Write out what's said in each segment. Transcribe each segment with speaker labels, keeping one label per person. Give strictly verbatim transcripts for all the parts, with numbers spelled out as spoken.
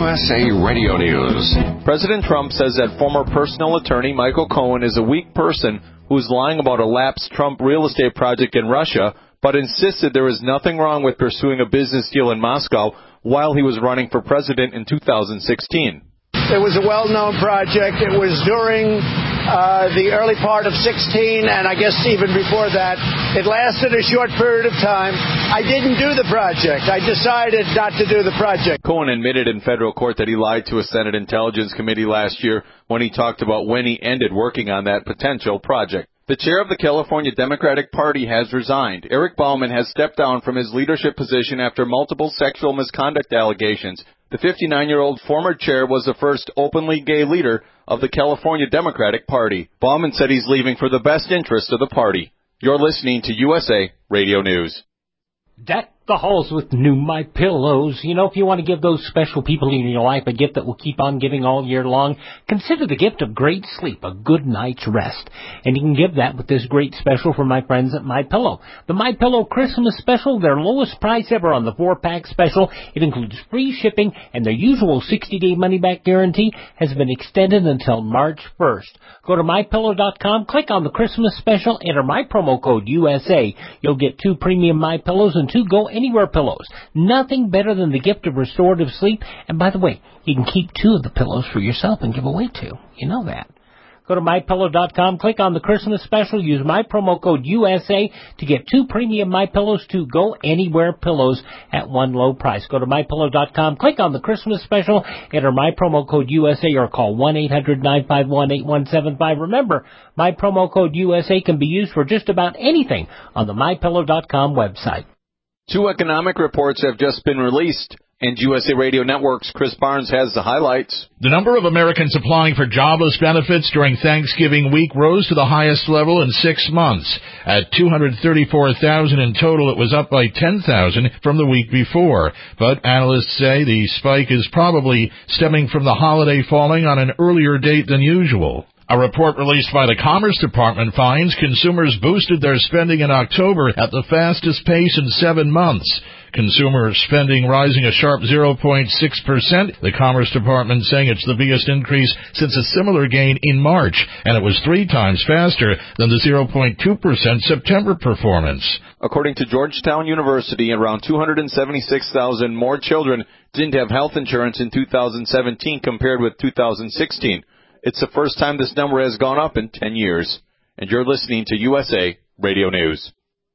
Speaker 1: S A Radio News.
Speaker 2: President Trump says that former personal attorney Michael Cohen is a weak person who's lying about a lapsed Trump real estate project in Russia, but insisted there is nothing wrong with pursuing a business deal in Moscow while he was running for president in two thousand sixteen.
Speaker 3: It was a well-known project. It was during uh, the early part of sixteen, and I guess even before that. It lasted a short period of time. I didn't do the project. I decided not to do the project.
Speaker 2: Cohen admitted in federal court that he lied to a Senate Intelligence Committee last year when he talked about when he ended working on that potential project. The chair of the California Democratic Party has resigned. Eric Bauman has stepped down from his leadership position after multiple sexual misconduct allegations. The fifty-nine-year-old former chair was the first openly gay leader of the California Democratic Party. Bauman said he's leaving for the best interest of the party. You're listening to U S A Radio News.
Speaker 4: Deck the halls with new My Pillows. You know, if you want to give those special people in your life a gift that will keep on giving all year long, consider the gift of great sleep, a good night's rest. And you can give that with this great special from my friends at My Pillow. The My Pillow Christmas Special, their lowest price ever on the four-pack special. It includes free shipping, and their usual sixty-day money-back guarantee has been extended until March first. Go to my pillow dot com, click on the Christmas Special, enter my promo code U S A. You'll get two premium My Pillows and two Go Anywhere pillows. Nothing better than the gift of restorative sleep. And by the way, you can keep two of the pillows for yourself and give away two. You know that. Go to my pillow dot com, click on the Christmas Special, use my promo code U S A to get two premium My Pillows, two Go Anywhere pillows at one low price. Go to my pillow dot com, click on the Christmas Special, enter my promo code U S A or call one eight hundred nine five one eight one seven five. Remember, my promo code U S A can be used for just about anything on the my pillow dot com website.
Speaker 2: Two economic reports have just been released, and U S A Radio Network's Chris Barnes has the highlights.
Speaker 5: The number of Americans applying for jobless benefits during Thanksgiving week rose to the highest level in six months. At two hundred thirty-four thousand in total, it was up by ten thousand from the week before. But analysts say the spike is probably stemming from the holiday falling on an earlier date than usual. A report released by the Commerce Department finds consumers boosted their spending in October at the fastest pace in seven months. Consumer spending rising a sharp zero point six percent. The Commerce Department saying it's the biggest increase since a similar gain in March, and it was three times faster than the zero point two percent September performance.
Speaker 2: According to Georgetown University, around two hundred seventy-six thousand more children didn't have health insurance in two thousand seventeen compared with two thousand sixteen. It's the first time this number has gone up in ten years. And you're listening to U S A Radio News.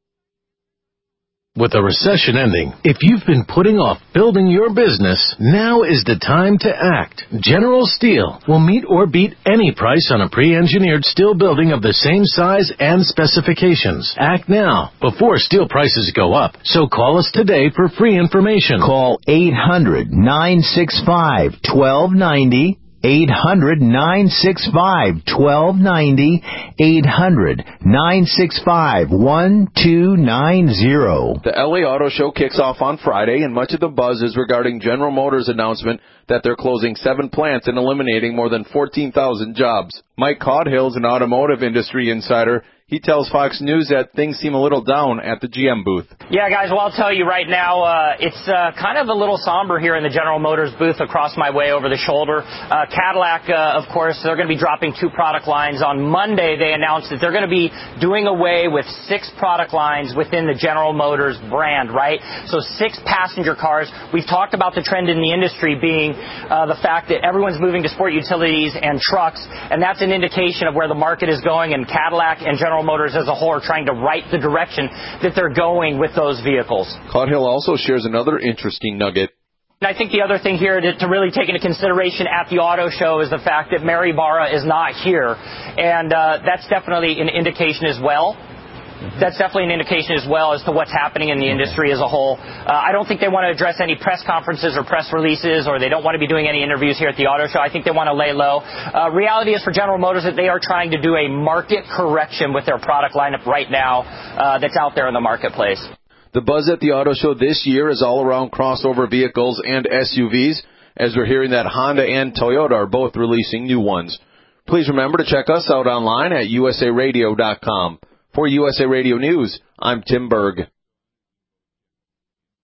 Speaker 6: With the recession ending, if you've been putting off building your business, now is the time to act. General Steel will meet or beat any price on a pre-engineered steel building of the same size and specifications. Act now, before steel prices go up. So call us today for free information.
Speaker 7: Call eight hundred nine six five one two nine zero. eight hundred nine six five one two nine zero. eight hundred nine six five one two nine zero.
Speaker 2: The L A Auto Show kicks off on Friday, and much of the buzz is regarding General Motors' announcement that they're closing seven plants and eliminating more than fourteen thousand jobs. Mike Caudill is an automotive industry insider. He tells Fox News that things seem a little down at the G M booth.
Speaker 8: Yeah, guys, well, I'll tell you right now, uh, it's uh, kind of a little somber here in the General Motors booth across my way over the shoulder. Uh, Cadillac, uh, of course, they're going to be dropping two product lines. On Monday, they announced that they're going to be doing away with six product lines within the General Motors brand, right? So six passenger cars. We've talked about the trend in the industry being uh, the fact that everyone's moving to sport utilities and trucks, and that's an indication of where the market is going, and Cadillac and General Motors as a whole are trying to right the direction that they're going with those vehicles.
Speaker 2: Caudill also shares another interesting nugget.
Speaker 8: And I think the other thing here to, to really take into consideration at the auto show is the fact that Mary Barra is not here, and uh, that's definitely an indication as well. That's definitely an indication as well as to what's happening in the industry as a whole. Uh, I don't think they want to address any press conferences or press releases, or they don't want to be doing any interviews here at the auto show. I think they want to lay low. Uh, reality is for General Motors that they are trying to do a market correction with their product lineup right now uh, that's out there in the marketplace.
Speaker 2: The buzz at the auto show this year is all around crossover vehicles and S U Vs, as we're hearing that Honda and Toyota are both releasing new ones. Please remember to check us out online at U S A radio dot com. For U S A Radio News, I'm Tim Berg.